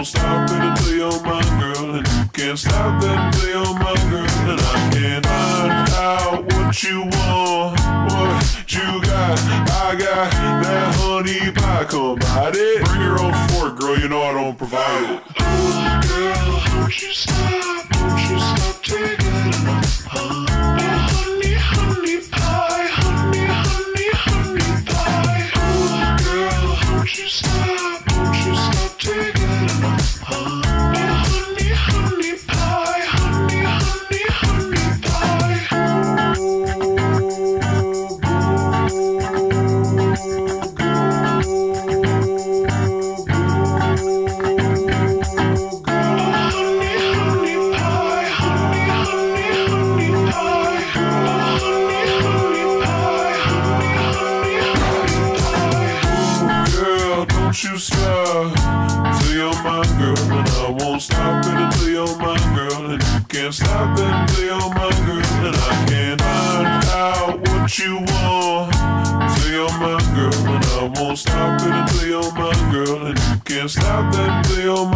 won't stop it until you're my girl, and you can't stop that until you're my girl, and I can't find out what you want, what you got. I got that honey pie, come bite it. Bring your own fork, girl, you know I don't provide it. Oh, girl, don't you stop taking it. Oh, honey, honey pie, honey, honey, honey pie. Oh, girl, don't you stop taking it. Oh, honey, honey pie, honey, honey, honey pie. Don't you stop till you're my girl, and I won't stop it until you're my girl, and you can't stop it until you're my girl, and I can't find out what you want till you're my girl, and I won't stop it until you're my girl, and you can't stop that until you're